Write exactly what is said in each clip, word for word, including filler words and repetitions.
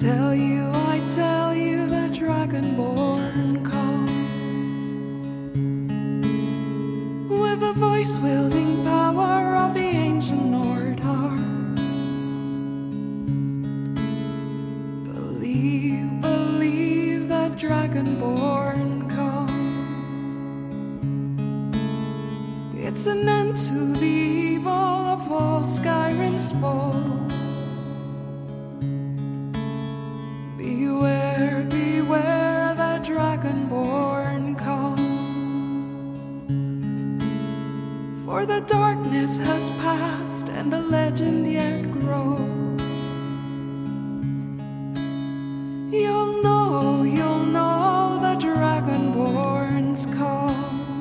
tell you, I tell you, the dragonborn comes with a voice-wielding power of the ancient Nordheart. Believe, believe that dragonborn comes. It's an end to the evil of all Skyrim's foes. Beware, beware, the dragonborn comes. For the darkness has passed and the legend yet grows. You'll know, you'll know the dragonborn's call.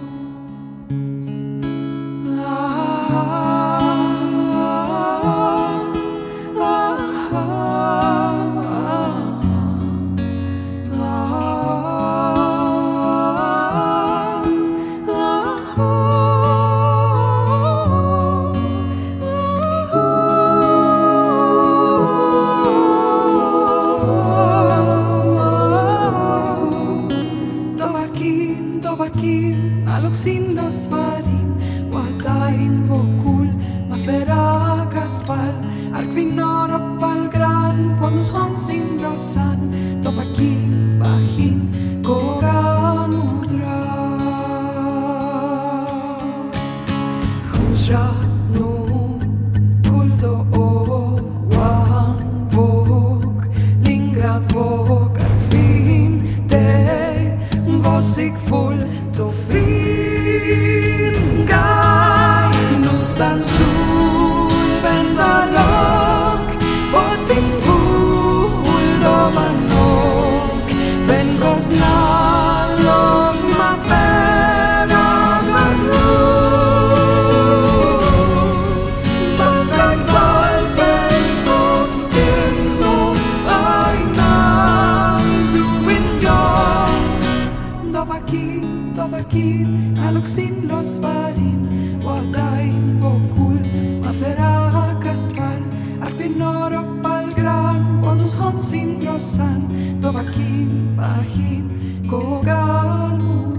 Dovahkiin, aluksin los varin, wadain vokul, mafera kaspal, arkvinor oppal gran, fonus honsin drossan, Dovahkiin, vahin, koran udra. Husra nu, kuldo o, wan vok, lingrad vok, arkvin, te, vosig full, to fin gai, nusan sul ventalok, pot fin full dovanok, vengos nalok ma pera vanus, basta salve il postino, ai nam duin yon. Dovahkiin, Dovahkiin, aluksin los varin, wadain vokul, mafera kastval, arkvinor oppal gran, fonus honsin drossan, Dovahkiin, vahin, kogan